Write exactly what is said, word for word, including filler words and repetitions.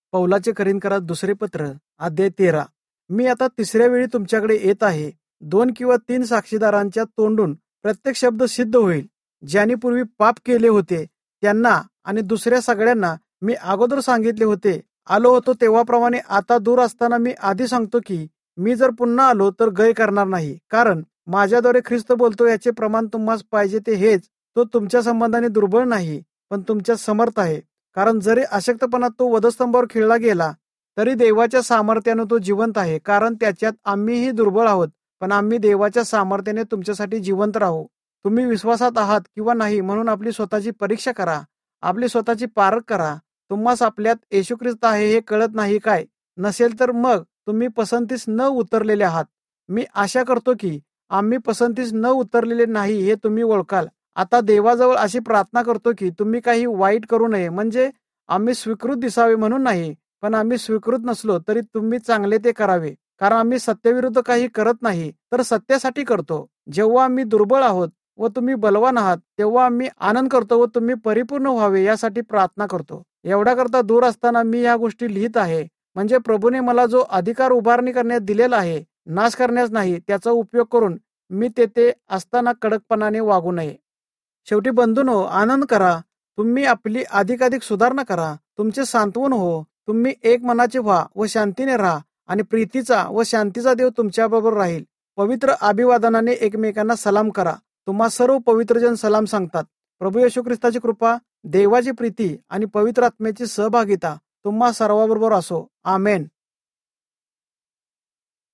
पौलाचे करिन्थकरास दुसरे पत्र अध्याय तेरा. मी आता तिसऱ्या वेळी तुमच्याकडे येत आहे. दोन किंवा तीन साक्षीदारांच्या तोंडून प्रत्येक शब्द सिद्ध होईल. ज्यांनी पूर्वी पाप केले होते त्यांना आणि दुसऱ्या सगळ्यांना मी अगोदर सांगितले होते. आलो होतो तेव्हाप्रमाणे आता दूर असताना मी आधी सांगतो की मी जर पुन्हा आलो तर गय करणार नाही. कारण माझ्याद्वारे ख्रिस्त बोलतो याचे प्रमाण तुम्हाला पाहिजे ते हेच. तो तुमच्या संबंधाने दुर्बळ नाही, पण तुमच्या समर्थ आहे. कारण जरी अशक्तपणात तो वधस्तंभावर खिळला गेला तरी देवाच्या सामर्थ्याने तो जिवंत आहे. कारण त्याच्यात आम्हीही दुर्बळ आहोत, पण आम्ही देवाच्या सामर्थ्याने तुमच्यासाठी जिवंत राहू. तुम्ही विश्वासात आहात किंवा नाही म्हणून आपली स्वतःची परीक्षा करा, आपली स्वतःची पारख करा. तुम्हास आपल्यात येशू ख्रिस्त आहे हे कळत नाही काय? नसेल तर मग तुम्ही पसंतीस न उतरलेले आहात. मी आशा करतो की आम्ही पसंतीस न उतरलेले नाही हे तुम्ही ओळखाल. आता देवाजवळ अशी प्रार्थना करतो की तुम्ही काही वाईट करू नये. म्हणजे आम्ही स्वीकृत दिसावे म्हणून नाही, पण आम्ही स्वीकृत नसलो तरी तुम्ही चांगले ते करावे. कारण आम्ही सत्याविरुद्ध काही करत नाही, तर सत्यासाठी करतो. जेव्हा आम्ही दुर्बळ आहोत व तुम्ही बलवान आहात तेव्हा आम्ही आनंद करतो व तुम्ही परिपूर्ण व्हावे यासाठी प्रार्थना करतो. एवढ्या करता दूर असताना मी या गोष्टी लिहित आहे. म्हणजे प्रभूने मला जो अधिकार उभारणी करण्यास दिलेला आहे, नाश करण्यास नाही, त्याचा उपयोग करून मी तेथे असताना कडकपणाने वागू नये. शेवटी बंधूंनो, आनंद करा. तुम्ही आपली अधिकाधिक सुधारणा करा. तुमचे सांत्वन हो. तुम्ही एक मनाचे व्हा व शांतीने राहा आणि प्रीतीचा व शांतीचा देव तुमच्याबरोबर राहील. पवित्र अभिवादनाने एकमेकांना सलाम करा. तुम्हा सर्व पवित्रजन सलाम सांगतात. प्रभू येशू ख्रिस्ताची कृपा, देवाची प्रीती आणि पवित्र आत्म्याची सहभागिता तुम्हा सर्वांबरोबर असो. आमेन.